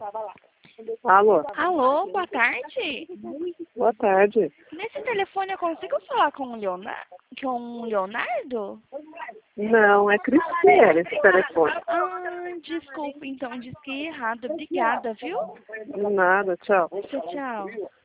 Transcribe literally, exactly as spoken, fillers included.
Alô? Alô, boa tarde. Boa tarde. Nesse telefone eu consigo falar com o Leonardo? Com o Leonardo? Não, é Cristiane esse telefone. Ah, desculpa, então, disse que errado. Obrigada, viu? Nada, tchau. Tchau, tchau.